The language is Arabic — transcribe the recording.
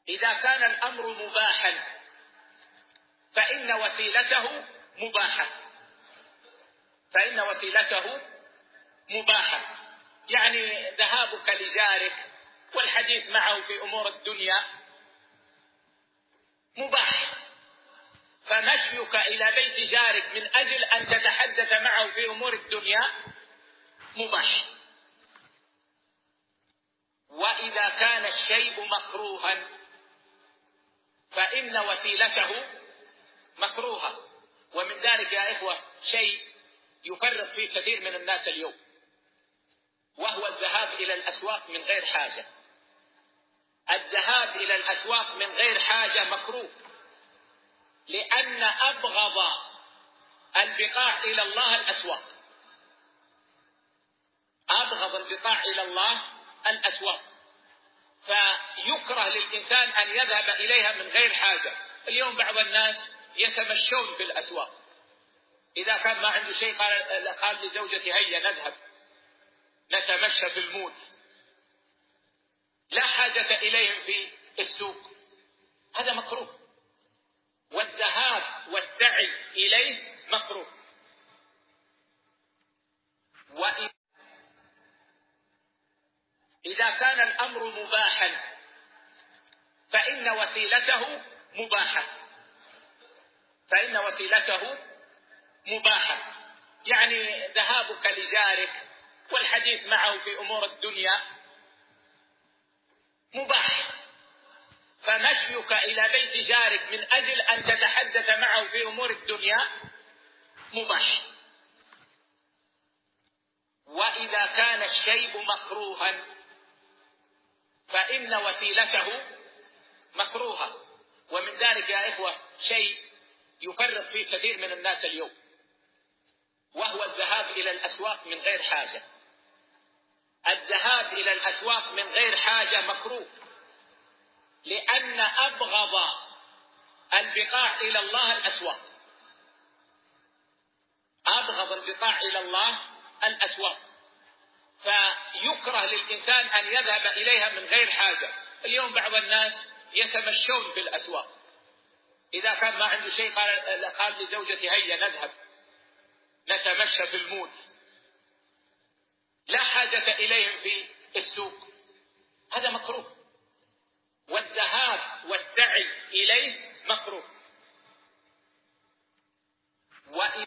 إذا كان الأمر مباحا فإن وسيلته مباحة. فإن وسيلته مباحة، يعني ذهابك لجارك والحديث معه في أمور الدنيا مباح، فمشيك إلى بيت جارك من أجل أن تتحدث معه في أمور الدنيا مباح. وإذا كان الشيء مكروها فإن وسيلته مكروهة، ومن ذلك يا إخوة شيء يفرط فيه كثير من الناس اليوم، وهو الذهاب إلى الأسواق من غير حاجة. الذهاب إلى الأسواق من غير حاجة مكروه، لأن أبغض البقاع إلى الله الأسواق. أبغض البقاع إلى الله الأسواق، فيكره للإنسان أن يذهب إليها من غير حاجة. اليوم بعض الناس يتمشون في الأسواق، إذا كان ما عنده شيء قال لزوجته هيا نذهب نتمشى في المول، لا حاجة إليهم في السوق، هذا مكروه، والذهاب والسعي إليه مكروه. وإذا كان الأمر مباحا فإن وسيلته مباحة. فإن وسيلته مباحة، يعني ذهابك لجارك والحديث معه في أمور الدنيا مباح، فمشيك إلى بيت جارك من أجل أن تتحدث معه في أمور الدنيا مباح. وإذا كان الشيء مكروها فإن وسيلته مكروهة، ومن ذلك يا إخوة شيء يفرط فيه كثير من الناس اليوم، وهو الذهاب إلى الأسواق من غير حاجة. الذهاب إلى الأسواق من غير حاجة مكروه، لأن أبغض البقاع إلى الله الأسواق. أبغض البقاع إلى الله الأسواق، فيكره للإنسان أن يذهب إليها من غير حاجة. اليوم بعض الناس يتمشون في الأسواق، إذا كان ما عنده شيء قال لزوجته هيا نذهب نتمشى في المول، لا حاجة إليهم في السوق، هذا مكروه، والذهاب والسعي إليه مكروه.